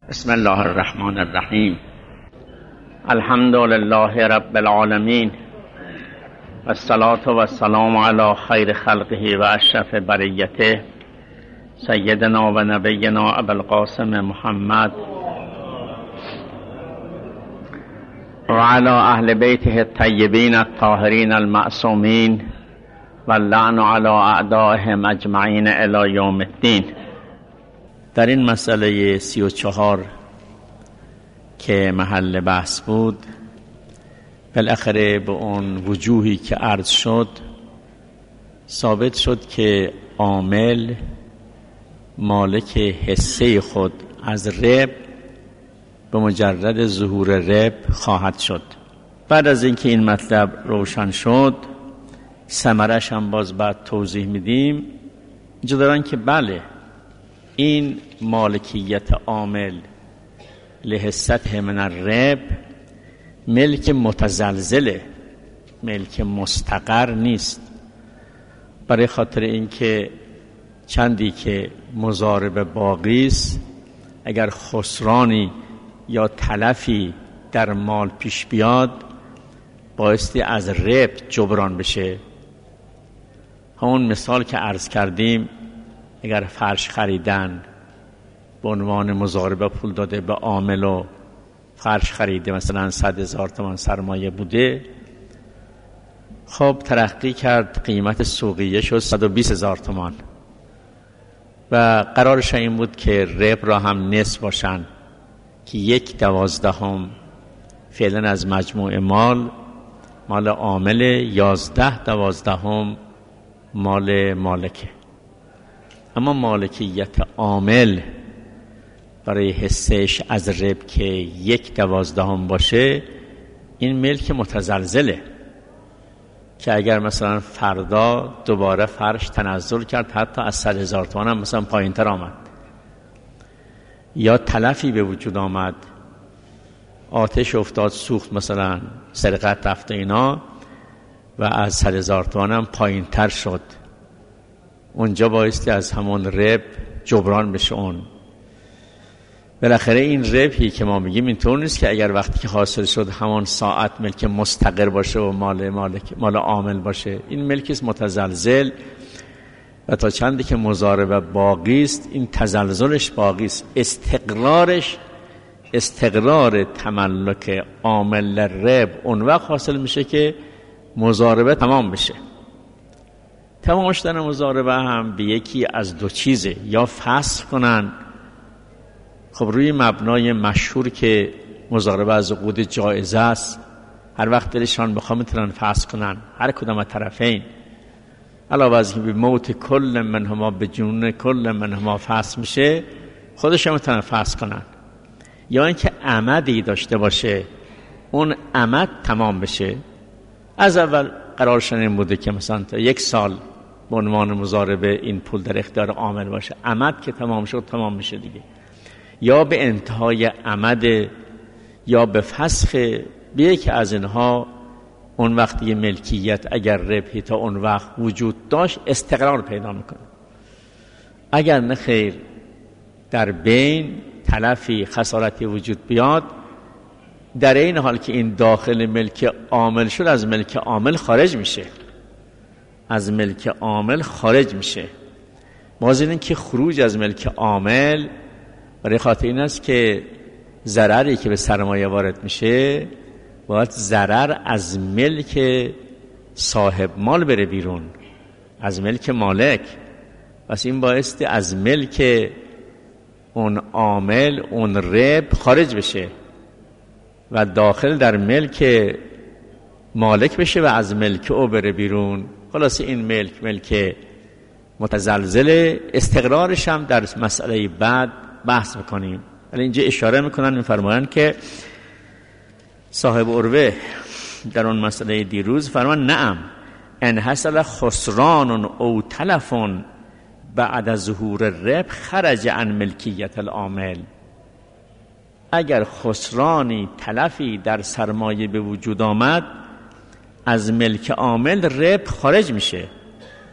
بسم الله الرحمن الرحیم. الحمد لله رب العالمین و الصلاة و السلام علی خیر خلقه و اشرف بریته سیدنا و نبینا ابوالقاسم محمد و علی اهل بیته الطیبین الطاهرین المعصومین و اللعن علی اعدائهم اجمعین الی یوم الدین. در این مسئله 34 که محل بحث بود، بالاخره به اون وجوهی که عرض شد ثابت شد که عامل مالک حصه خود از رب به مجرد ظهور رب خواهد شد. بعد از اینکه این مطلب روشن شد، ثمرش هم باز بعد توضیح میدیم. اینجا دارن که بله، این مالکیت عامل لحصته من الرب ملک متزلزله، ملک مستقر نیست. برای خاطر اینکه چندی که مضارب باقی است، اگر خسرانی یا تلفی در مال پیش بیاد بایستی از رب جبران بشه. همون مثال که عرض کردیم، اگر فرش خریدن به عنوان مضاربه پول داده به عامل و فرش خریده، مثلا 100,000 تومان سرمایه بوده، خب ترقی کرد، قیمت سوقیه شد 120,000 تومان و قرارش این بود که رب را هم نصف باشن که 1/12 فعلا از مجموع مال عامل، 11/12 مال مالکه. اما مالکیت عامل برای حصهش از رب که 1/12 باشه، این ملک متزلزله که اگر مثلا فردا دوباره فرش تنزل کرد، حتی از 100,000 تومان هم مثلا پایین تر آمد، یا تلفی به وجود آمد، آتش افتاد سوخت، مثلا سرقت رفت اینا و از 100,000 تومان هم پایین تر شد، اونجا بایستی از همون رب جبران بشه. اون بالاخره این ربحی که ما میگیم اینطور نیست که اگر وقتی که حاصل شد همون ساعت ملک مستقر باشه و مال عامل باشه. این ملک متزلزل و تا چندی که مضاربه باقی است، این تزلزلش باقی است. استقرار تملک عامل رب اون وقت حاصل میشه که مضاربه تمام بشه. تمام شدن مضاربه هم به یکی از دو چیزه، یا فسخ کنن، خب روی مبنای مشهور که مضاربه از عقود جایزه است، هر وقت دلشان بخواه میتونن فسخ کنن، هر کدام از طرفین، علاوه از اینکه به موت کل منهما به جنون کل منهما فسخ میشه، خودش هم میتونن فسخ کنن. یا اینکه عمدی داشته باشه، اون عمد تمام بشه. از اول قرارشان این بوده که مثلا تا 1 سال به عنوان مضاربه این پول در اختیار عامل باشه، عمد که تمام شد تمام میشه دیگه. یا به انتهای عمد یا به فسخ، به یک از اینها، اون وقت یه ملکیت اگر ربحی تا اون وقت وجود داشت استقرار پیدا میکنه. اگر نه خیر، در بین تلفی خسارتی وجود بیاد، در این حال که این داخل ملک عامل شد، از ملک عامل خارج میشه، از ملک عامل خارج میشه. باز این که خروج از ملک عامل برای خاطر این است که ضرری که به سرمایه وارد میشه باید ضرر از ملک صاحب مال بره بیرون، از ملک مالک. پس این بایستی از ملک اون عامل، اون رب خارج بشه و داخل در ملک مالک بشه و از ملک او بره بیرون. خلاص این ملک متزلزل، استقرارش هم در مسئله بعد بحث میکنیم. ولی اینجا اشاره میکنن، میفرمایند که صاحب عروه در اون مسئله دیروز فرمان نعم ان حصل خسران او تلف بعد از ظهور رب خرج عن ملکیت العامل. اگر خسرانی، تلفی در سرمایه به وجود آمد، از ملک عامل رب خارج میشه.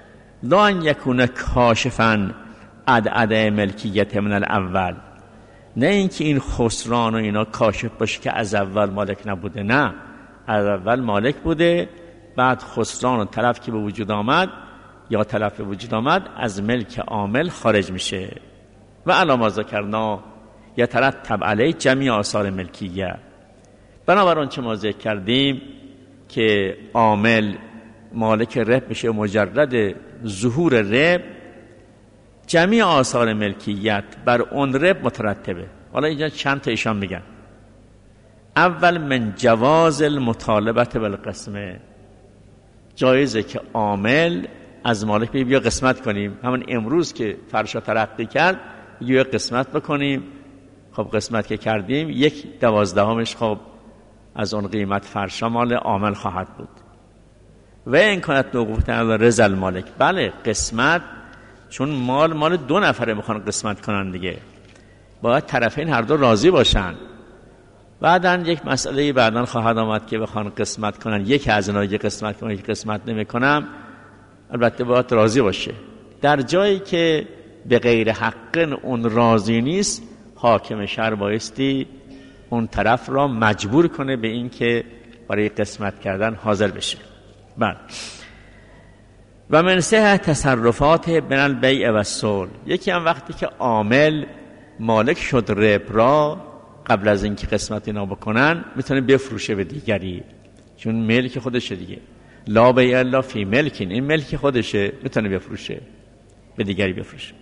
لا ان یکون کاشفا عدد ملکیت من الاول، نه اینکه این خسران و اینا کاشف باشه که از اول مالک نبوده، نه، از اول مالک بوده، بعد خسران و تلف که به وجود آمد یا تلف به وجود آمد از ملک عامل خارج میشه. و علامه ذکرنا یترتب علیه جمیع آثار ملکیه. بنابراین چه ما ذکر کردیم که عامل مالک رب میشه مجرد ظهور رب، جمیع آثار ملکیت بر اون رب مترتبه. حالا اینجا چند تا ایشان میگن. اول من جواز المطالبت بالقسمه، جایزه که عامل از مالک بگه بیا قسمت کنیم. همون امروز که فرشا ترقی کرد بیا قسمت بکنیم. خب قسمت که کردیم 1/12 خب از اون قیمت فرشا مال عامل خواهد بود. و این کانت موقوف علی رضا المالک، بله قسمت، چون مال 2 نفره میخوان قسمت کنن دیگه، باید طرفین هر دو راضی باشن. بعداً یک مسئله بعداً خواهد آمد که بخوان قسمت کنن، یکی از اینا یک قسمت کنن یک قسمت نمیکنم، البته باید راضی باشه. در جایی که به غیر حق اون راضی نیست، حاکم شهر بایستی اون طرف را مجبور کنه به این که برای قسمت کردن حاضر بشه. بله. و من صحت تصرفات بین البیع و الصلح، یکی هم وقتی که عامل مالک شد رب را، قبل از اینکه قسمت اینا بکنن میتونه بفروشه به دیگری، چون ملک خودشه دیگه. لا بیع الا فی ملکین، این ملک خودشه، میتونه بفروشه به دیگری بفروشه.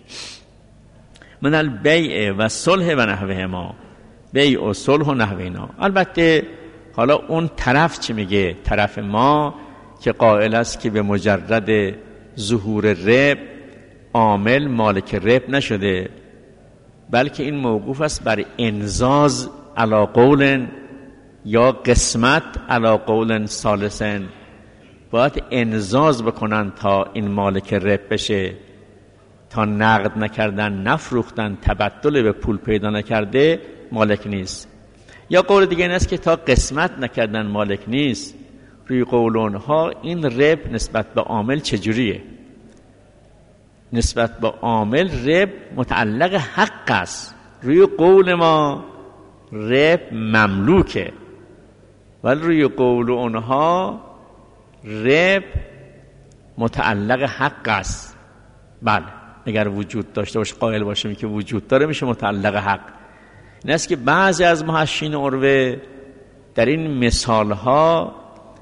من البیع و صلح و نحوهما، بیع و صلح و نحوینا. البته حالا اون طرف چی میگه؟ طرف ما که قائل است که به مجرد ظهور رب عامل مالک رب نشده، بلکه این موقوف است بر انزاز علی قول یا قسمت علی قول ثالثن، باید انزاز بکنن تا این مالک رب بشه، تا نقد نکردن، نفروختن، تبدل به پول پیدا نکرده مالک نیست. یا قول دیگه این است که تا قسمت نکردن مالک نیست. روی قولونها این رب نسبت به عامل چجوریه؟ نسبت به عامل رب متعلق حق است. روی قول ما رب مملوکه، ولی روی قول اونها رب متعلق حق است. بله، اگر وجود داشته باشه، قائل باشیم که وجود داره، میشه متعلق حق. این است که بعضی از محشین عروه در این مثالها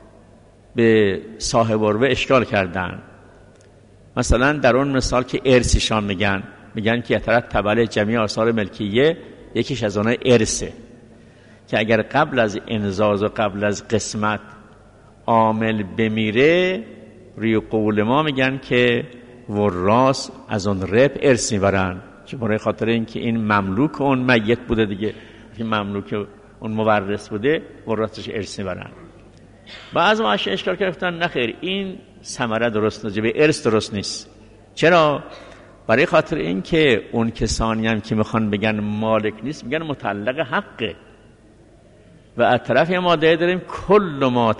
به صاحب عروه اشکال کردن. مثلا در اون مثال که ارثشان میگن که یترتب علیه جمیع آثار ملکیه، یکیش از اونها ارثه، که اگر قبل از انزاز و قبل از قسمت عامل بمیره، روی قول ما میگن که وراث از اون رب ارث میبرن، چون برای خاطر اینکه این مملوک اون میت بوده دیگه، که مملوک اون مورث بوده، وراثش ارث میبرن. بعضی ما اشکال کردن نخیر، این ثمره درست نیست، به ارث درست نیست. چرا؟ برای خاطر اینکه اون کسانی هم که میخوان بگن مالک نیست، میگن متعلق حقه. و از طرف ما داریم کل ما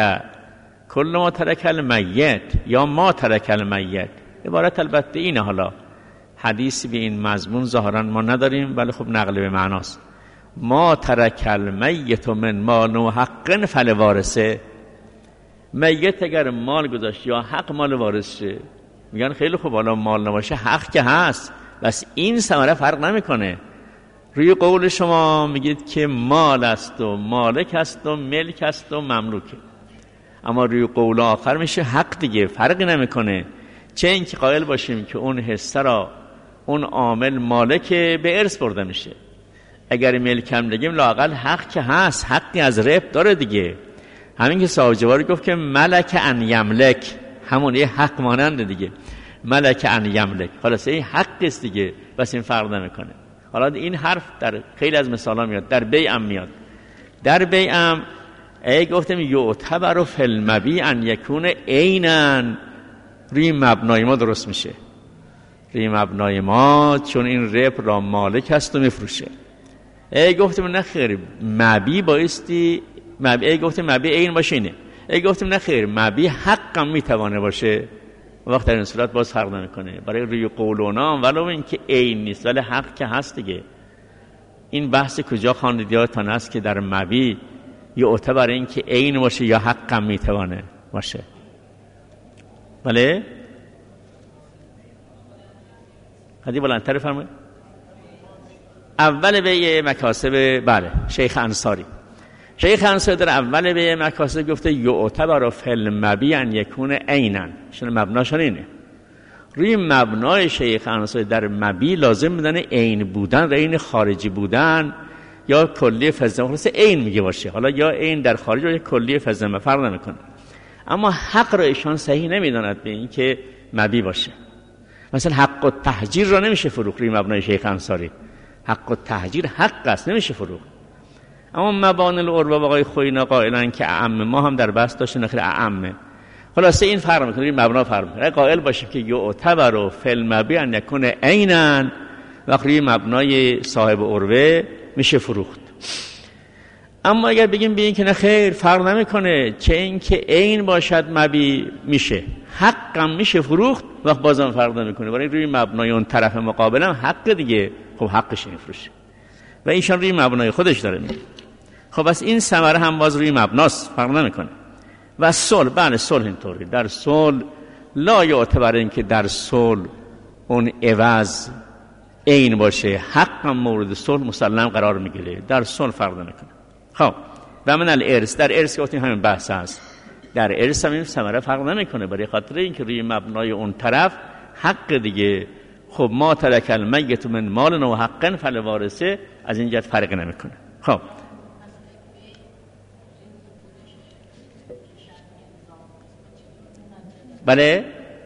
ترک المیت یا ما ترک المیت. عبارت البته اینه. حالا حدیثی به این مضمون ظاهرا ما نداریم، ولی خب نقل به معناست. ما ترک المیت من مال و حق فلوارثه. میت اگر مال گذاشت یا حق مال وارثه، میگن خیلی خوب، حالا مال نباشه حق که هست، بس این ثمره فرق نمیکنه. روی قول شما میگید که مال است و مالک است و ملک است و مملوکه، اما روی قول آخر میشه حق دیگه، فرقی نمیکنه. چه اینکه قائل باشیم که اون حصه را اون عامل مالک به ارث برده میشه. اگر ملکم بگیم لااقل حق که هست، حقی از رب داره دیگه. همین که صاحب گفت که ملک ان یملک، همون یه حق مانند دیگه، ملک ان یملک، خلاص این حق است دیگه، بس این فرق نمیکنه. حالا این حرف در خیلی از مثالا میاد، در بیع هم میاد. در بیع هم گفتم یعتبر فی المبیع ان یکون عینا، روی مبنای ما درست میشه، روی مبنای ما، چون این رب را مالک هست و میفروشه. گفتم نه خیر، مبیع بایستی گفتم مبیع عین باشه اینه. گفتم نه خیر، مبیع حق هم میتوانه باشه، وقت در این صورت باز فرق نمیکنه. برای روی قولونا ولو این که عین نیست ولی حق که هست دیگه. این بحث کجا خواندید یادتان است که در مبی یعطى برای این که عین باشه یا حق هم میتوانه باشه. بله حدی بلندتر فرمایید. اول بیع مکاسب، بله شیخ انصاری در اول بیع مکاسب گفته یعتبر فی المبیع ان یکون عینا، شون مبناشون اینه. روی مبنای شیخ انصاری در مبیع لازم میدونه عین بودن، عین خارجی بودن یا کلی فزمه، خلاص عین میگه باشه، حالا یا عین در خارج یا کلی فزمه فرق نمیکنه. اما حق را ایشان صحیح نمیداند به این که مبیع باشه. مثلا حق التحجیر را نمیشه فروخت روی مبنای شیخ انصاری. حق التحجیر حق است، نمیشه فروخت. اما مبانی العربه و آقای خوینا قائلن که اعم، ما هم در بحث داشتیم نخیر اعمه. خلاصه این فرق میکنه، این مبنا فرق میکنه. قائل باشیم که یعتبر فی المبیع ان یکون عینا، وقتی روی مبنای صاحب عربه میشه فروخت. اما اگر بگیم به این که نه خیر فرق نمیکنه، چه این که عین باشد مبیع میشه، حق هم میشه فروخت، وقت بازم فرق نمیکنه، برای روی مبنای اون طرف مقابل هم حق دیگه، خب حقش نمیفروشه و ایشان روی مبنای خودش داره میگه. خب بس این ثمره هم باز روی مبناست، فرق نمیکنه. و صلح، بله صلح اینطوری، در صلح لا یعتبر این که در صلح اون عوض عین باشه، حق هم مورد صلح مسلم قرار میگیره، در صلح فرق نمیکنه. خب و من الارث، در ارث که گفتیم همین بحث هست، در ارث هم این ثمره فرق نمیکنه، برای خاطر اینکه روی مبنای اون طرف حق دیگه. خب ما ترک المیت من مال و حقا فلوارثه، از این جهت فرق نمیکنه. خب بله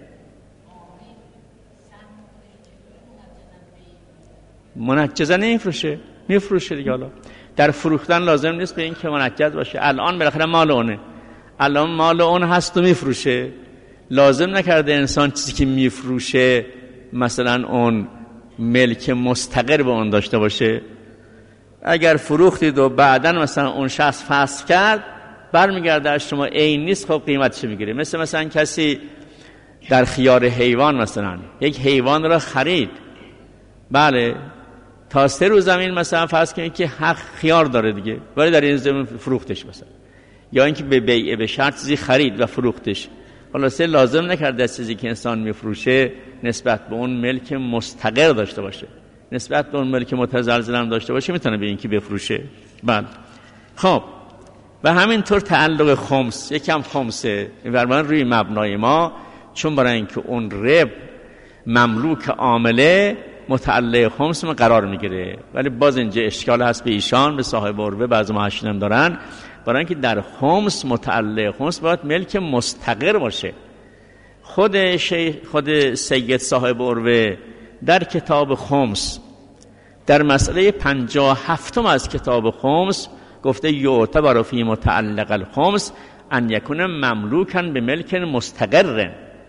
منجزه نمیفروشه، میفروشه دیگه. حالا در فروختن لازم نیست به این که منجز باشه. الان بالاخره مال اونه، الان مال اون هست و میفروشه، لازم نکرده انسان چیزی که میفروشه مثلا اون ملک مستقر به اون داشته باشه. اگر فروختید و بعداً مثلا اون شخص فسخ کرد، برمیگرده از شما عین نیست، خب قیمتش میگیره. مثلا کسی در خیار حیوان مثلا یک حیوان را خرید، بله تا 3 روز زمین مثلا فرض کنید که حق خیار داره دیگه، ولی در این زمین فروختش مثلا، یا اینکه به بیع به شرط چیزی خرید و فروختش. خلاصه لازم نکرده از چیزی که انسان میفروشه نسبت به اون ملک مستقر داشته باشه، نسبت به اون ملک متزلزل هم داشته باشه، میتونه به این که بفروشه. بله خب و همینطور تعلق خمس، یکم خمسه برمان روی مبنای ما، چون برای اینکه اون رب مملوک عامله متعلق خمس ما قرار میگیره. ولی باز اینجا اشکال هست به ایشان، به صاحب عربه، بعض محشین هم دارن، برای اینکه در خمس متعلق خمس باید ملک مستقر باشه. خود سید صاحب عربه در کتاب خمس در مسئله 57 از کتاب خمس گفته یعتبر فی متعلق الخمس ان یکون مملوکا به ملک مستقر.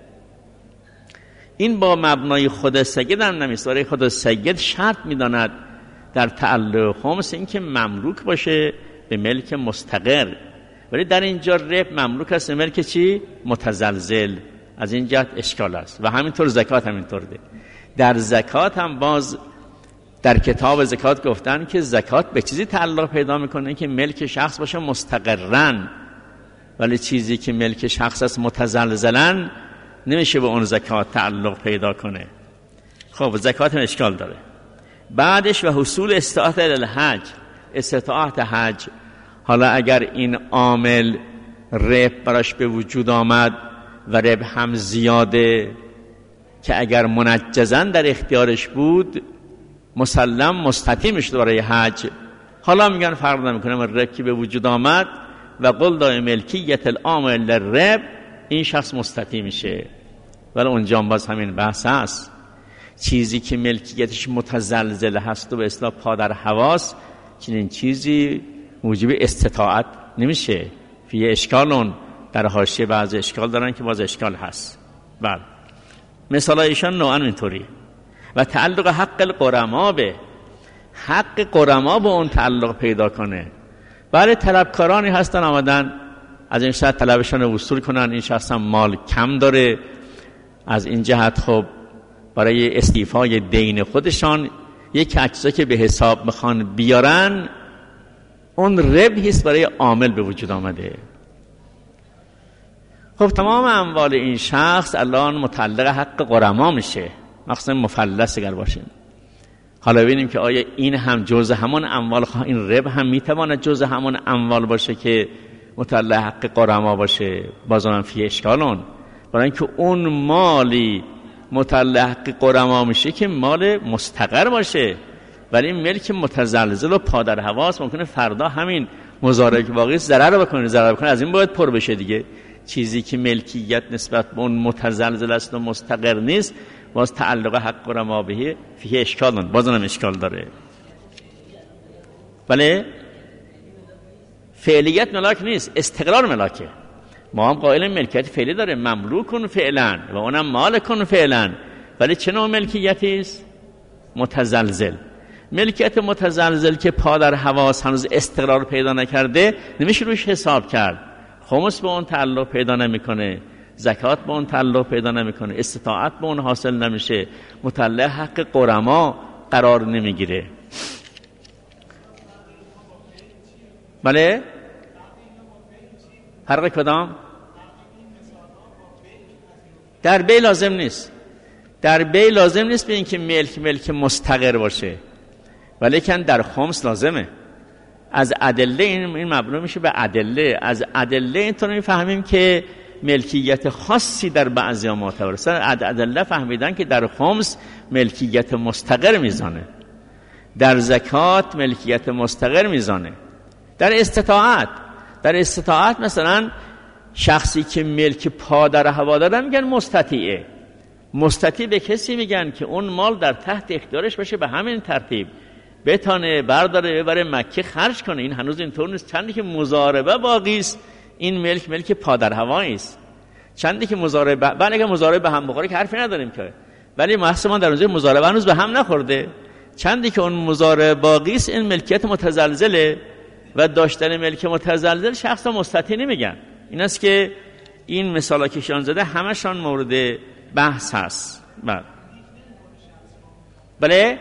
این با مبنای خود سید هم نمیست، برای خود سید شرط میداند در تعلق خمس این که مملوک باشه به ملک مستقر، ولی در اینجا رب مملوک است به ملک چی؟ متزلزل. از این جهت اشکال است. و همینطور زکات همینطور ده. در زکات هم باز در کتاب زکات گفتن که زکات به چیزی تعلق پیدا میکنه که ملک شخص باشه مستقرن، ولی چیزی که ملک شخص است متزلزلن نمیشه به اون زکات تعلق پیدا کنه. خب زکات هم اشکال داره. بعدش و حصول استطاعت الحج، استطاعت حج. حالا اگر این عامل رب براش به وجود آمد و رب هم زیاده که اگر منجزن در اختیارش بود مسلم مستطیع میشد برای حج، حالا میگن فرق نمیکنه، رب که به وجود آمد و قل دای ملکیت العامل للرب، این شخص مستطیع میشه. ولی اونجا باز همین بحث هست، چیزی که ملکیتش متزلزل هست و به اصطلاح پا در هواست، چنین چیزی موجب استطاعت نمیشه. فی اشکالون، در حاشیه بعض اشکال دارن که باز اشکال هست. بله مثال ایشان نوعا اینطوری. و تعلق حق القرما به، حق قرما به اون تعلق پیدا کنه. بله طلبکارانی هستن آمدن از این شخص طلبشان رو وصول کنن، این شخص هم مال کم داره، از این جهت خب برای استیفای دین خودشان یک اجزا که به حساب میخوان بیارن، اون ربحی است برای عامل به وجود آمده. خب تمام اموال این شخص الان متعلق حق غرما میشه، مخصوصا مفلس اگر باشه. حالا ببینیم که آیا این هم جزء همون اموال، این ربح هم میتواند جزء همون اموال باشه که متعلق حق غرما باشه؟ بازم فی اشکالون، برای اینکه اون مالی متعلق حق غرما میشه که مال مستقر باشه، ولی این ملک متزلزل و پادر هواست، ممکنه فردا همین مضاربه که واقعی ضرر بکنه، از این باید پر بشه دیگه. چیزی که ملکیت نسبت به اون متزلزل است و مستقر نیست، باز تعلق حق غرما به فیه اشکال داره، باز هم اشکال داره. بله فعلیت ملاک نیست، استقرار ملاکه. ما هم قائل ملکیت فعلی داره، مملوکون فعلا و اونم مالکون فعلا، ولی چه نوع ملکیتی است؟ متزلزل. ملکیت متزلزل که پادر حواس هنوز استقرار پیدا نکرده، نمیشه روش حساب کرد. خمس به اون تعلق پیدا نمیکنه، زکات به اون تعلق پیدا نمیکنه، استطاعت به اون حاصل نمیشه، متعلق حق غرما قرار نمیگیره. بله فرق کدام؟ در بی لازم نیست، در بی لازم نیست به اینکه ملک مستقر باشه، ولی کن در خمس لازمه. از ادله این مبنی میشه به ادله. از ادله اینطور میفهمیم که ملکیت خاصی در بعضی معتبر است. ادله فهمیدن که در خمس ملکیت مستقر میزانه، در زکات ملکیت مستقر میزانه، در استطاعت مثلا شخصی که ملک پادر هوا داره میگن مستطیعه. مستطیع به کسی میگن که اون مال در تحت اختیارش باشه، به همین ترتیب بتانه برداره ببره مکه خرج کنه. این هنوز اینطور نیست. چندی که مضاربه باقی است، این ملک پادر هوایی است. چندی که مضاربه، بعد اگه مضاربه به هم بخوره که حرفی نداریم که، ولی محض در اونجا مضاربه هنوز به هم نخورده. چندی که اون مضاربه باقی است، این ملکیت متزلزله و داشتن ملک متزلزل شخص مستطیع نمیگن. این است که این مثالا که شان زده همشان مورد بحث هست. بله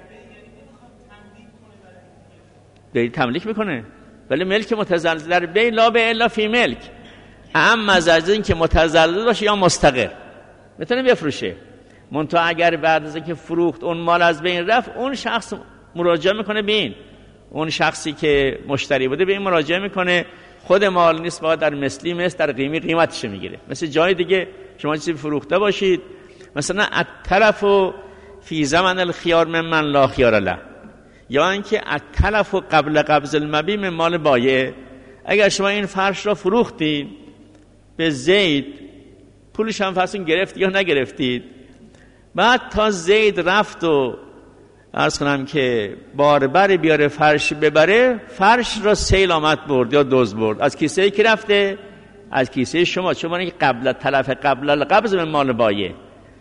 به تملیک میکنه، ولی ملک متزلزل در بی لا به الا فی ملک، اما از این که متزلزل باشه یا مستقر میتونه بفروشه. منتها اگر بعد از اینکه فروخت اون مال از بین رفت، اون شخص مراجعه میکنه به این، اون شخصی که مشتری بوده به این مراجعه میکنه، خود مال نیست، باید در مثلی مثل در قیمتش میگیره. مثل جای دیگه شما چیزی فروخته باشید، مثلا التلف فی زمن الخيار ممن لا خيار له، یا اینکه التلف قبل قبض المبیع من مال بایع. اگر شما این فرش را فروختید به زید، پولش هم فصل گرفت یا نگرفتید، بعد تا زید رفت و عرض کنم که باربر بیاره فرش ببره، فرش را سیل آمد برد یا دزد برد. از کیسه کی رفته؟ از کیسه شما. شما اینکه قبل تلف قبل القبض به مال بایع،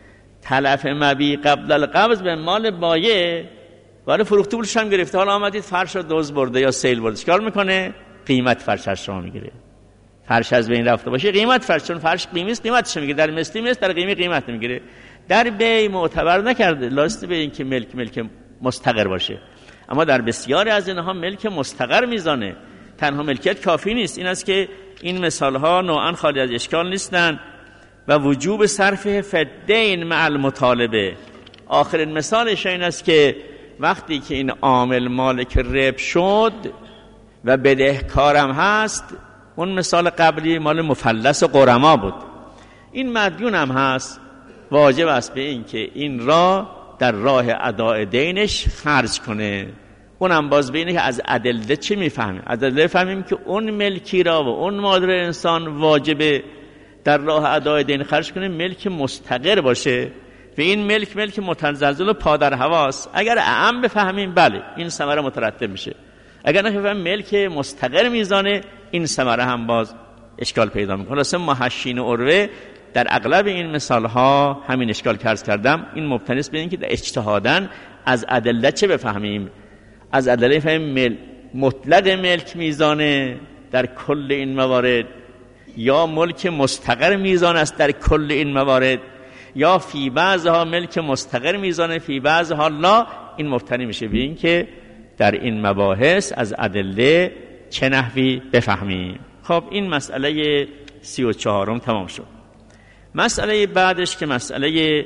تلف مبیع قبل القبض به مال بایع، ولی فروخته پولش هم گرفته، حالا آمدید فرش را دزد برده یا سیل برده، چیکار میکنه؟ قیمت فرش از شما میگیره. فرش از بین رفته باشه قیمت فرش، چون فرش قیمتی است قیمتش میگیره، در مثلی مثل در قیمت قیمت نمیگیره. در بی معتبر نکرده، لازم به این که ملک مستقر باشه. اما در بسیاری از اینها ملک مستقر میزانه، تنها ملکیت کافی نیست. این است که این مثال ها نوعا خالی از اشکال نیستند. و وجوب صرف فدین مع المطالبه، آخرین مثالش این است که وقتی که این عامل مالک ربح شد و بدهکارم هست، اون مثال قبلی مال مفلس و غرما بود، این مدیون هم هست، واجب است به این که این را در راه اداء دینش خرج کنه. اونم باز بینه که از ادله چی میفهمیم؟ از ادله فهمیم که اون ملکی را و اون مادر انسان واجبه در راه اداء دین خرج کنه ملک مستقر باشه و این ملک متزلزل و پادر هواست. اگر اعم بفهمیم بله این ثمره مترتب میشه، اگر نفهمیم ملک مستقر میزانه، این ثمره هم باز اشکال پیدا میکنه. اصلا محشین عروه در اغلب این مثال ها همین اشکال که عرض کردم، این مبتنی است به این که در اجتهاداً از ادله چه بفهمیم؟ از ادله فهمیم مطلق ملک میزانه در کل این موارد، یا ملک مستقر میزان است در کل این موارد، یا فی بعضها ملک مستقر میزانه فی بعضها لا. این مبتنی میشه به این که در این مباحث از ادله چه نحوی بفهمیم. خب این مسئله 34 تمام شد. مسئله بعدش که مسئله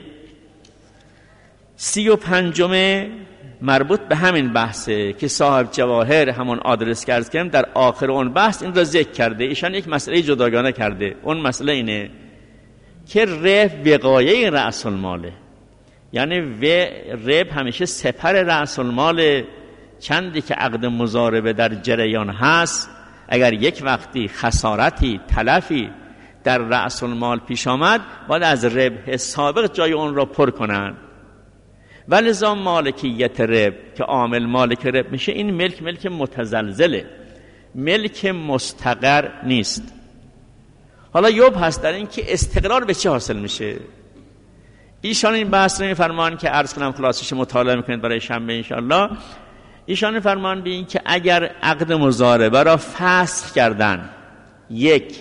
35 مربوط به همین بحثه که صاحب جواهر همون آدرس که عرض کردم در آخر اون بحث این را ذکر کرده. ایشان یک مسئله جداگانه کرده. اون مسئله اینه که رب وقایه رأس الماله، یعنی رب همیشه سپر رأس المال. چندی که عقد مضاربه در جریان هست، اگر یک وقتی خسارتی تلفی در رأس المال پیش آمد، باید از ربح سابق جای اون را پر کنن. ولذا مالکیت رب که عامل مالک رب میشه، این ملک متزلزله، ملک مستقر نیست. حالا یوب هست در این که استقرار به چه حاصل میشه. ایشان این بحث رو میفرمان که عرض کنم خلاصش مطالعه میکنید برای شنبه انشاءالله. ایشان فرمان به این که اگر عقد مضاربه را فسخ کردن، یک،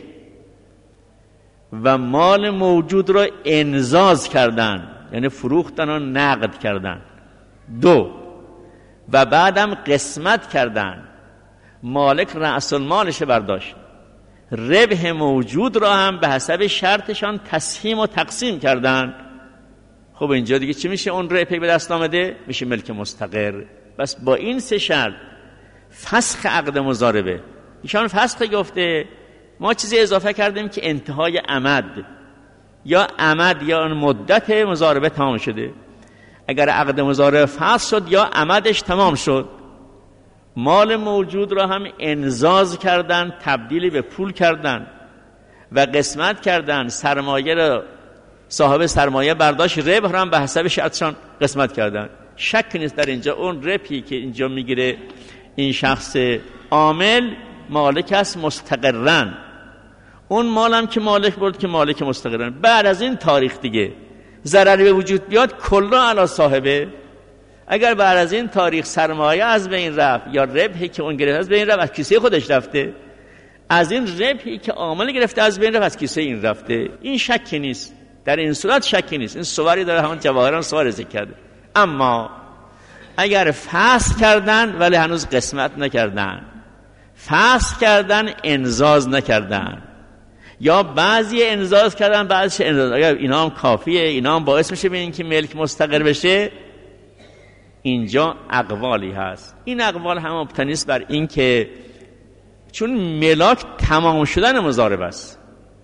و مال موجود را انزاز کردن، یعنی فروختن و نقد کردن، دو، و بعدم قسمت کردن، مالک رأس المالش برداشت، ربح موجود را هم به حسب شرطشان تسهیم و تقسیم کردن، خب اینجا دیگه چی میشه؟ اون ربحی به دست آمده میشه ملک مستقر. بس با این سه شرط فسخ عقد مضاربه. ایشان فسخ گفته، ما چیزی اضافه کردیم که انتهای عمد یا مدت مضاربه تمام شده. اگر عقد مضاربه فسخ شد یا عمدش تمام شد، مال موجود را هم انزاز کردن، تبدیل به پول کردن و قسمت کردن، سرمایه را صاحب سرمایه برداشت، ربح را هم به حسب شرطشان قسمت کردن. شک نیست در اینجا اون ربحی که اینجا میگیره این شخص عامل مالک است مستقرن، اون مالم که مالک بود که مالک مستقرن. بعد از این تاریخ دیگه ضرری به وجود بیاد کلا علی صاحبه. اگر بعد از این تاریخ سرمایه از بین رفت یا ربحی که اون گرفته از بین رفت، از کیسه خودش رفته، از این ربحی که عامل گرفته از بین رفت، از کیسه این رفته، این شکی نیست. در این صورت شکی نیست. این صوری داره، همون جواهران صور ذکر کرده. اما اگر فسخ کردن ولی هنوز قسمت نکردن، فسخ کردن انزاز نکردن، یا بعضی انزاز کردن بعضیش انزاز، اگر اینا هم کافیه، اینا هم باعث میشه به این که ملک مستقر بشه، اینجا اقوالی هست. این اقوال هم مبتنی است بر این که چون ملاک تمام شدن مضاربه است،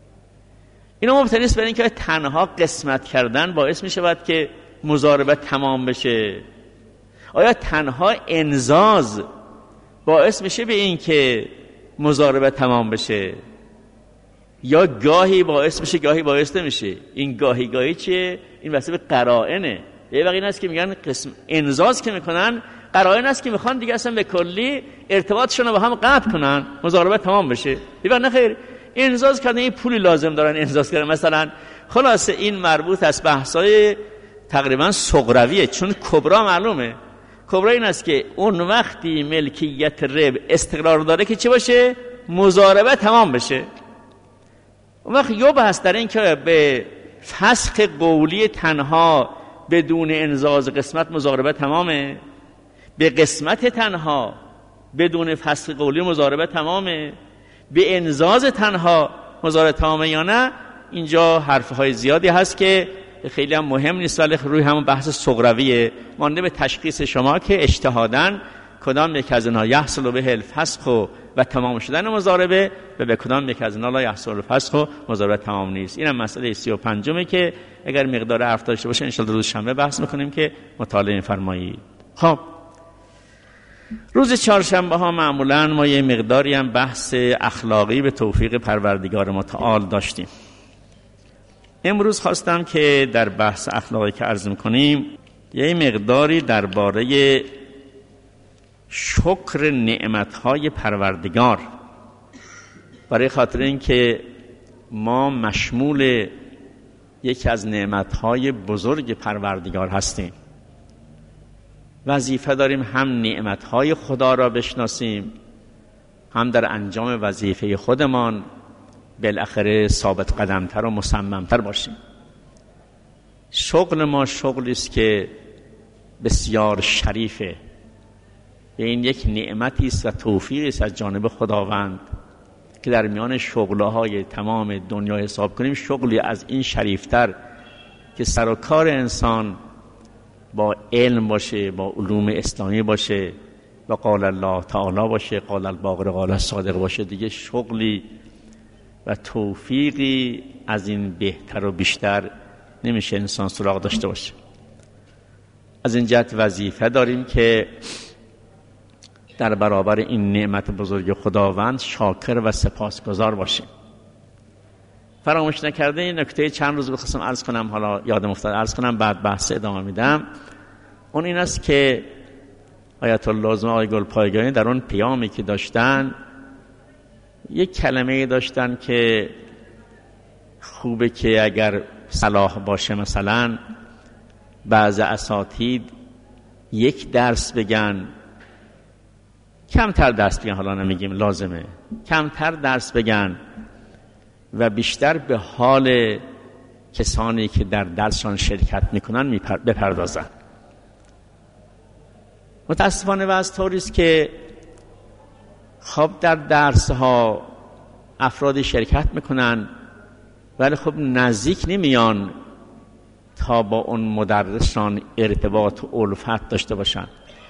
اینا مبتنی است بر این که تنها قسمت کردن باعث میشه باید که مضاربه تمام بشه. آیا تنها انزاز باعث میشه به این که مضاربه تمام بشه، یا گاهی باعث میشه گاهی باعث نمیشه؟ این گاهی چیه؟ این واسه قرائنه. یه وقت این است که میگن قسم انزاز که میکنن، قرائن است که میخوان دیگه اصلا به کلی ارتباطشون رو با هم قطع کنن، مضاربه تمام بشه. یه وقت نه خیر، انزاز کردن این پولی لازم دارن انزاز کردن مثلا. خلاصه این مربوط است بحثای تقریبا صغرویه، چون کبرا معلومه. کبرا این است که اون وقتی ملکیت رب استقرار داره که چه باشه؟ مضاربه تمام بشه. اون وقت یوب هست در این که به فسخ قولی تنها بدون انزاز قسمت مضاربه تمامه، به قسمت تنها بدون فسخ قولی مضاربه تمامه، به انزاز تنها مضاربه تمامه یا نه. اینجا حرفهای زیادی هست که خیلی هم مهم نیست، ولی روی همون بحث صغرویه، مانده به تشخیص شما که اجتهاداً کدام یک از اینها یحصل به الفسخ و تمام شدن مضاربه و به کدام یک از اینها لا یحصل الفسخ و مضاربه تمام نیست. اینم مسئله 35 که اگر مقدار حرف داشته باشه ان شاءالله روز شنبه بحث میکنیم که مطالعه می‌فرمایید. خب روز چهارشنبه ها معمولاً ما یه مقداری هم بحث اخلاقی به توفیق پروردگار متعال داشتیم. امروز خواستم که در بحث اخلاقی که عرض می‌کنیم یه مقداری درباره شکر نعمت‌های پروردگار، برای خاطر اینکه ما مشمول یکی از نعمت‌های بزرگ پروردگار هستیم، وظیفه داریم هم نعمت‌های خدا را بشناسیم، هم در انجام وظیفه خودمان بالاخره ثابت قدمتر و مصممتر باشیم. شغل ما شغلی است که بسیار شریفه و این یک نعمتی است و توفیقی است از جانب خداوند که در میان شغل‌های تمام دنیا حساب کنیم شغلی از این شریفتر که سر و کار انسان با علم باشه، با علوم اسلامی باشه، با قال الله تعالی باشه، قال الباقر قال الصادق باشه، دیگه شغلی و توفیقی از این بهتر و بیشتر نمیشه انسان سراغ داشته باشه. از این جهت وظیفه داریم که در برابر این نعمت بزرگ خداوند شاکر و سپاسگزار باشیم. فراموش نکرده این نکته چند روز بخواستم عرض کنم، حالا یادم افتاد عرض کنم، بعد بحث ادامه میدم. اون این است که آیت الله آقای گلپایگانی در اون پیامی که داشتن یک کلمه داشتن که خوبه که اگر صلاح باشه، مثلا بعض اساتید یک درس بگن، کمتر درس بگن، حالا نمیگیم لازمه، کمتر درس بگن و بیشتر به حال کسانی که در درسشان شرکت میکنن بپردازن. متاسفانه وضع طوری است که خب در درس ها افرادی شرکت میکنن ولی خب نزدیک نمیان تا با اون مدرسشان ارتباط و الفت داشته باشن.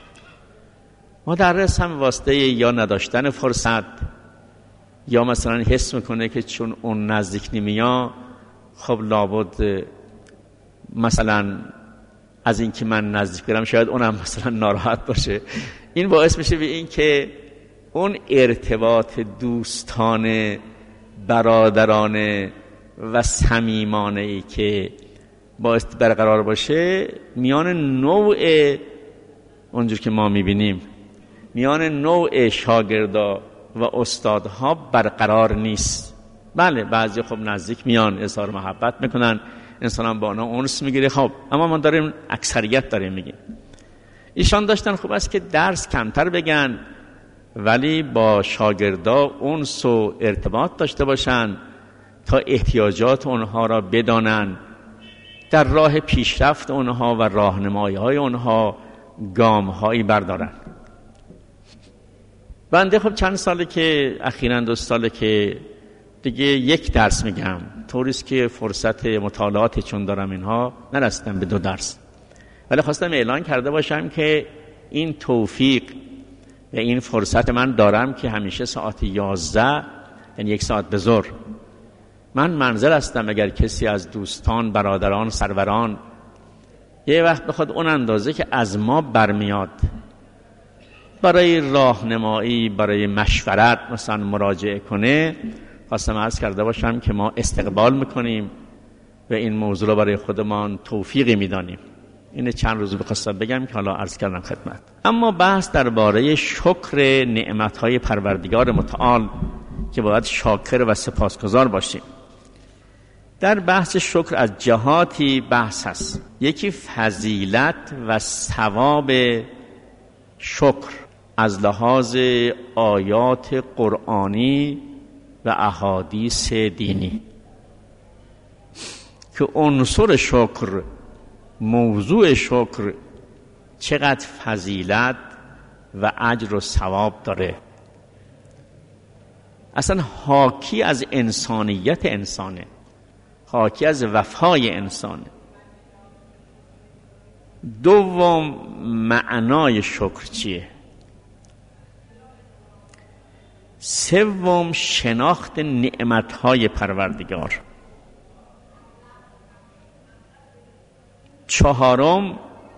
مدرس هم واسطه یا نداشتن فرصت یا مثلا حس میکنه که چون اون نزدیک نمیاد خب لابد مثلا از این که من نزدیک برم شاید اونم مثلا ناراحت باشه. این باعث میشه به این که اون ارتباط دوستانه، برادرانه و صمیمانه‌ای که باعث برقرار باشه میان نوع اونجور که ما میبینیم میان نوع شاگردا و استادها برقرار نیست. بله بعضی خب نزدیک میان، اظهار محبت میکنن، انسان هم با اونا انس میگیره، خب اما ما داریم اکثریت داریم میگیم. ایشان داشتن خوب است که درس کمتر بگن ولی با شاگردا انس و ارتباط داشته باشن تا احتیاجات اونها را بدانن، در راه پیشرفت اونها و راهنمایی های اونها گام هایی بردارن. بنده خب چند ساله که اخیراً 2 ساله که دیگه یک درس میگم، طوریست که فرصت مطالعات چون دارم اینها نرسیدم به 2 درس، ولی خواستم اعلان کرده باشم که این توفیق و این فرصت من دارم که همیشه ساعت 11 یعنی 1 ساعت به ظهر من منزل هستم. اگر کسی از دوستان، برادران، سروران یه وقت بخواد اون اندازه که از ما برمیاد برای راهنمایی، برای مشورت مثلا مراجعه کنه، خواستم عرض کرده باشم که ما استقبال میکنیم و این موضوع رو برای خودمان توفیقی میدانیم. این چند روز بخواستم بگم که حالا عرض کردم خدمت. اما بحث درباره شکر نعمتهای پروردگار متعال که باید شاکر و سپاسگزار باشیم. در بحث شکر از جهاتی بحث هست. یکی فضیلت و ثواب شکر از لحاظ آیات قرآنی و احادیث دینی که عنصر شکر، موضوع شکر چقدر فضیلت و اجر و ثواب داره، اصلا حاکی از انسانیت انسانه، حاکی از وفای انسانه. دوم معنای شکر چیه؟ سوم شناخت نعمتهای پروردگار. چهارم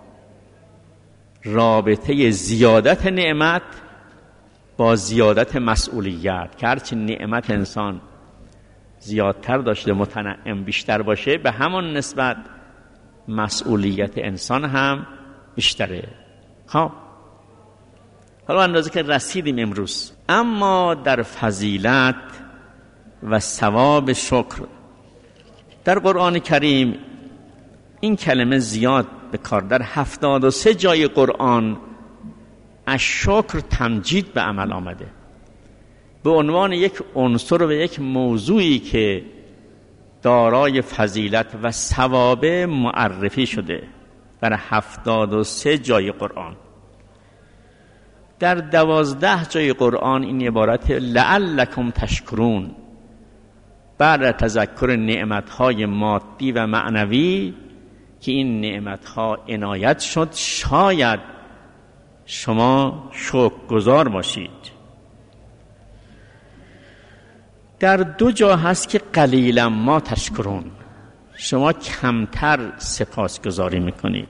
رابطه زیادت نعمت با زیادت مسئولیت، که هرچی نعمت انسان زیادتر داشته، متنعم بیشتر باشه، به همان نسبت مسئولیت انسان هم بیشتره. خب حالا اندازه که رسیدیم امروز، اما در فضیلت و ثواب شکر در قرآن کریم این کلمه زیاد به کار، در 73 جای قرآن از شکر تمجید به عمل آمده به عنوان یک عنصر و یک موضوعی که دارای فضیلت و ثواب معرفی شده. در 73 جای قرآن. در 12 جای قرآن این عبارت لعلکم تشکرون، بعد تذکر نعمتهای مادی و معنوی که این نعمتها عنایت شد، شاید شما شکرگزار باشید. در 2 جا هست که قلیلا ما تشکرون، شما کمتر سپاسگزاری میکنید.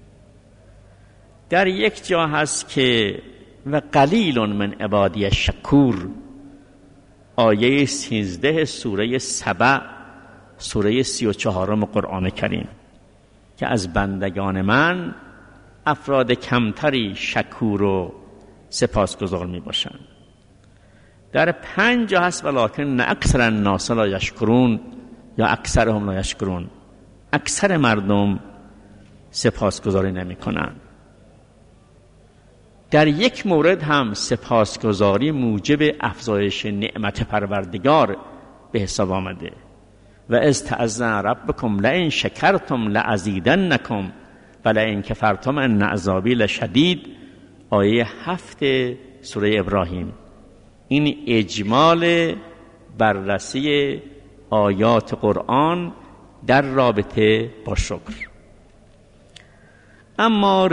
در 1 جا هست که و قلیل من عبادی شکور، آیه 13 سوره سبع، سوره 34 قرآن کریم، که از بندگان من افراد کمتری شکور و سپاسگزار می باشند. در 5 جا هست ولکن اکثر الناس لا یشکرون یا اکثرهم لا یشکرون، اکثر مردم سپاسگزاری نمی کنند. در 1 مورد هم سپاسگزاری موجب افزایش نعمت پروردگار به حساب آمده. و اذ تأذن ربکم لئن شکرتم لأزیدنکم و لئن کفرتم ان عذابی لشدید، آیه 7 سوره ابراهیم. این اجمال بررسی آیات قرآن در رابطه با شکر. اما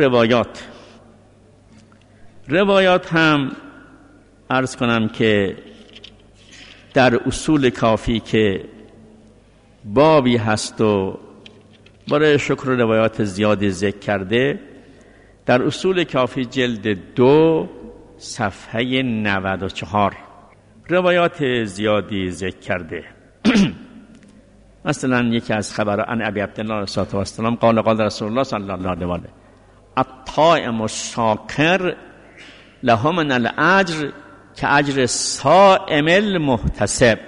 روایات هم عرض کنم که در اصول کافی که بابی هست و برای شکر روایات زیادی ذکر کرده، در اصول کافی جلد 2 صفحه 94 روایات زیادی ذکر کرده. مثلا یکی از خبران ابی عبدالله صلی الله علیه و سلم قال رسول الله صلی الله علیه و آله الطائم الشاکر له من الاجر کاجر صائم المحتسب.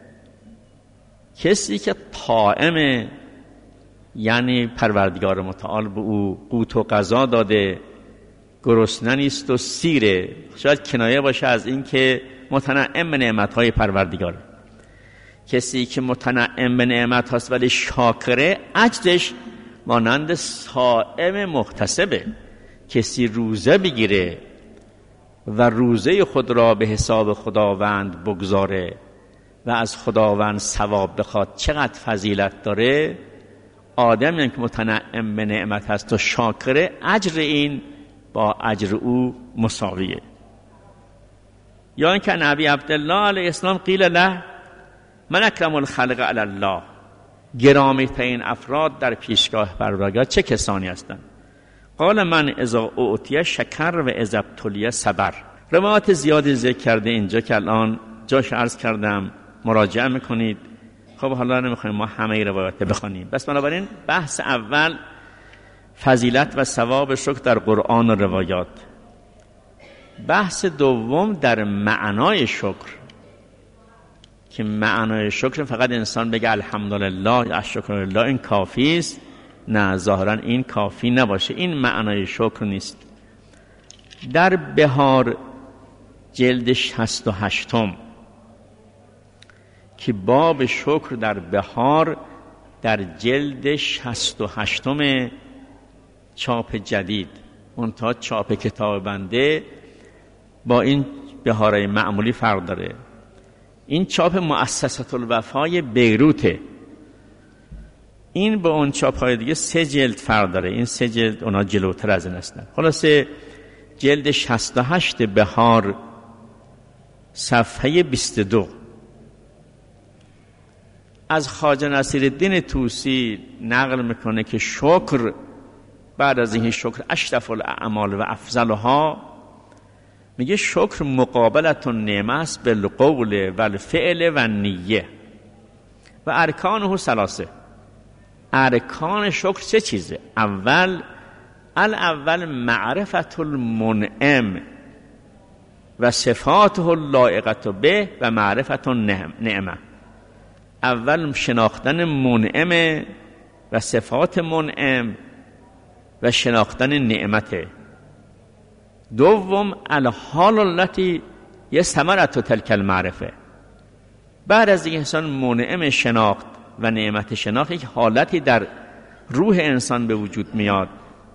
کسی که طائم، یعنی پروردگار متعال به او قوت و غذا داده، گرسنه نیست و سیره، شاید کنایه باشه از این که متنعم به نعمتهای پروردگار. کسی که متنعم به نعمت هست ولی شاکره، اجرش مانند صائم محتسبه. کسی روزه بگیره و روزه خود را به حساب خداوند بگذاره و از خداوند ثواب بخواد، چقدر فضیلت داره. آدمی که متنعم به نعمت هست و شاکره، اجر این با اجر او مساویه. یا اینکه نبی عبدالله علیه السلام قیل له من اکرم الخلق علی الله، گرامی ترین افراد در پیشگاه پروردگار چه کسانی هستند؟ قال من اذا اعطی شکر و اذا ابتلی صبر. روایات زیادی ذکر کرده اینجا که الان جاش عرض کردم، مراجعه میکنید. خب حالا نمیخوایم ما همه روایات بخونیم، بس بنابراین بحث اول فضیلت و ثواب شکر در قرآن و روایات. بحث دوم در معنای شکر، که معنای شکر فقط انسان بگه الحمدلله یا شکرالله این کافی است. نه، ظاهرا این کافی نباشه، این معنای شکر نیست. در بهار جلد 68 که باب شکر در بهار، در جلد 68 چاپ جدید، منتها چاپ کتاب بنده با این بهارای معمولی فرق داره. این چاپ مؤسسة الوفای بیروته، این با اون چاپ های دیگه 3 جلد فرق داره. این 3 جلد اونا جلوتر از این هستن. خلاصه جلد 68 بهار صفحه 22 از خواجه نصیرالدین طوسی نقل میکنه که شکر بعد از این شکر اشرف الاعمال و افضلها، میگه شکر مقابلت النعمه است بالقول و الفعل و النیه و ارکانه 3. ارکان شکر چه چیزه؟ اول معرفت المنعم و صفاته اللایقه به و معرفت النعمه. اول شناختن منعم و صفات منعم و شناختن نعمته. دوم الحال التي ثمرة تلك المعرفه. بعد از این انسان منعم شناخت و نعمت شناخت، یک حالتی در روح انسان به وجود میاد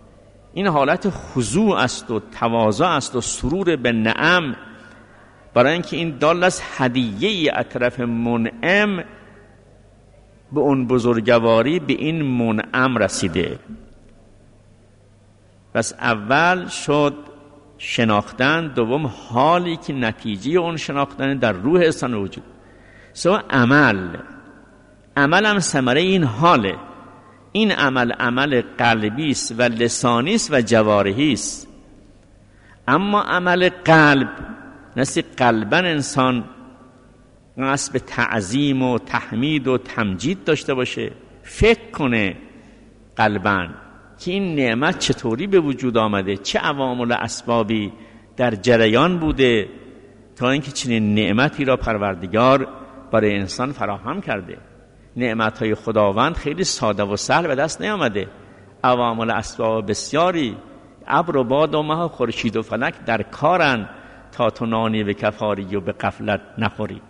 این حالت خضوع است و تواضع است و سرور به نعم، برای اینکه این دال از هدیه از طرف منعم به اون بزرگواری به این منعم رسیده. پس اول شد شناختن، دوم حالی که نتیجه اون شناختن در روح انسان وجود، سوم عمل هم ثمره این حاله. این عمل قلبی است و لسانی است و جوارحی است. اما عمل قلب نسی قلبا انسان قصد به تعظیم و تحمید و تمجید داشته باشه، فکر کنه قلبا که این نعمت چطوری به وجود آمده، چه عوامل اسبابی در جریان بوده تا اینکه چنین نعمتی را پروردگار برای انسان فراهم کرده. نعمت‌های خداوند خیلی ساده و سهل به دست نیامده. عوامل اسباب بسیاری، ابر و باد و ماه و خورشید و فلک در کارن تا تو نانی به کفاری و به غفلت نخوری.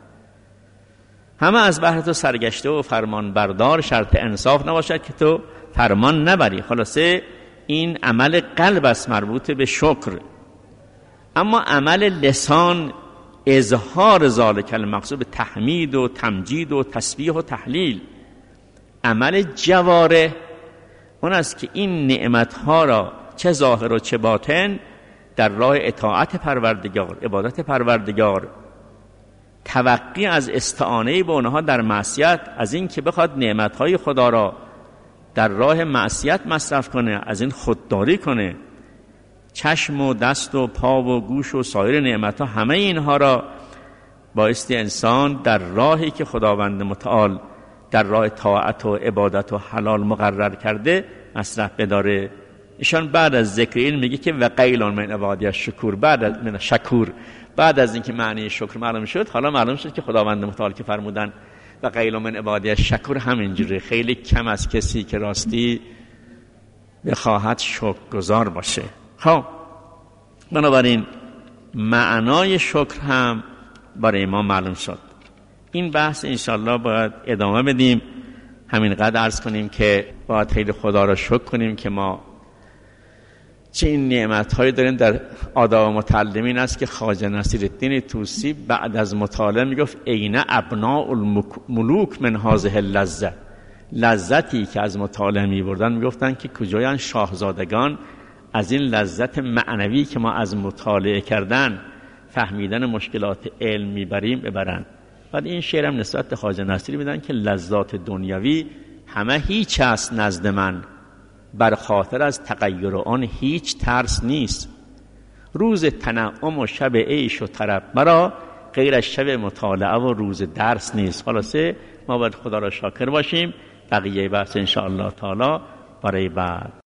همه از بهر تو سرگشته و فرمان بردار، شرط انصاف نباشد که تو فرمان نبری. خلاصه این عمل قلب است مربوط به شکر. اما عمل لسان اظهار ذالک المقصود به تحمید و تمجید و تسبیح و تحلیل. عمل جوارح اون است که این نعمتها را چه ظاهر و چه باطن در راه اطاعت پروردگار، عبادت پروردگار، توقی از استعانه با اونها در معصیت، از این که بخواد نعمتهای خدا را در راه معصیت مصرف کنه، از این خودداری کنه، چشم و دست و پا و گوش و سایر نعمتها، همه اینها را بایستی انسان در راهی که خداوند متعال در راه طاعت و عبادت و حلال مقرر کرده مصرف بداره. ایشان بعد از ذکر این میگه که و قیل من عبادی الشکور، بعد از اینکه معنی شکر معلوم شد، حالا معلوم شد که خداوند متعال که فرمودن و قیل من عبادی الشکور همینجوره، خیلی کم از کسی که راستی بخواهد شکرگزار باشه. خب بنابراین معنای شکر هم برای ما معلوم شد. این بحث انشالله باید ادامه بدیم. همینقدر عرض کنیم که باید خیلی خدا را شکر کنیم که ما چه این نعمت‌هایی داریم. در آداب متعلمین است که خواجه نصیرالدین طوسی بعد از مطالعه میگفت عین ابناء الملوک من هذه اللذت، لذتی که از مطالعه میبردن میگفتن که کجایان شاهزادگان از این لذت معنوی که ما از مطالعه کردن فهمیدن مشکلات علم میبریم ببرن. بعد این شعرم نسبت به خواجه نصیری میدن که لذات دنیوی همه هیچ است نزد من، بر خاطر از تغییر آن هیچ ترس نیست. روز تنعم و شب عیش و طرب مرا، غیر از شب مطالعه و روز درس نیست. خلاصه ما باید خدا را شاکر باشیم. بقیه بحث انشاءالله تعالی برای بعد.